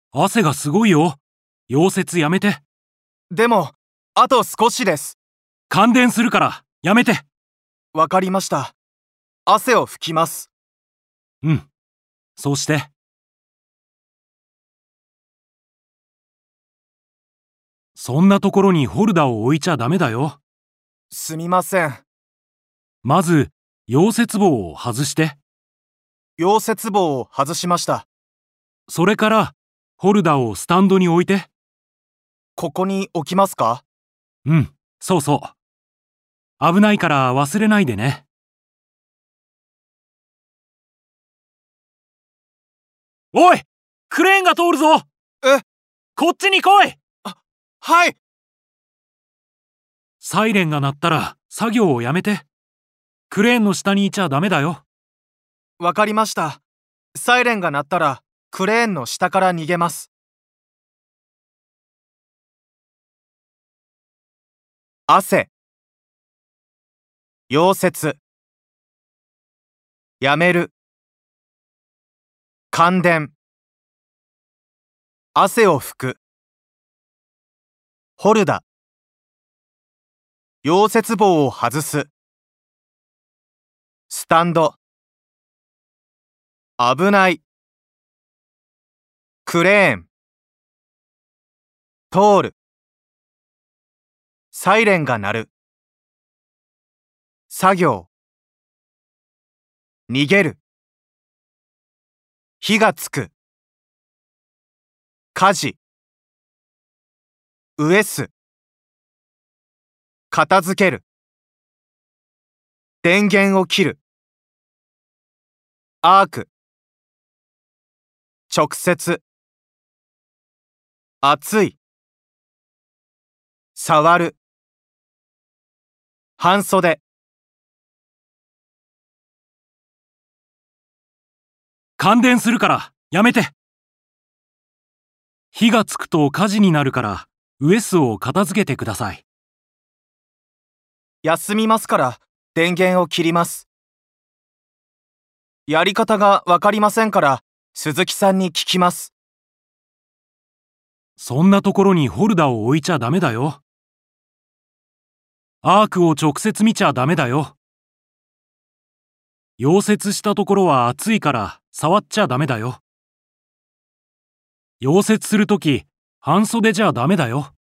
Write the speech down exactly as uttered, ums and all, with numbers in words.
汗がすごいよ。溶接やめて。 でも、あと少しです。 感電するからやめて。 わかりました。汗を拭きます。 うん。そうして。そんなところにホルダーを置いちゃダメだよ。 すみません。 まず、溶接棒を外して。 溶接棒を外しました。 それから、ホルダーをスタンドに置いて。 ここに置きますか？ うん、そうそう。危ないから忘れないでね。おい！クレーンが通るぞ！ え？ こっちに来い！ あ、はい！ サイレンが鳴ったら作業をやめて。クレーンの下にいちゃダメだよ。 わかりました。サイレンが鳴ったらクレーンの下から逃げます。汗、溶接、やめる、感電、汗を拭く、ホルダ、溶接棒を外す、スタンド、危ない、クレーン、通る、サイレンが鳴る、作業、逃げる、火がつく、火事、ウエス、片付ける、電源を切る、アーク、直接、熱い、触る、半袖。 感電するからやめて。火がつくと火事になるからウエスを片付けてください。 休みますから電源を切ります。やり方がわかりませんから鈴木さんに聞きます。 そんなところにホルダーを置いちゃダメだよ。アークを直接見ちゃダメだよ。溶接したところは熱いから触っちゃダメだよ。溶接するとき、半袖じゃダメだよ。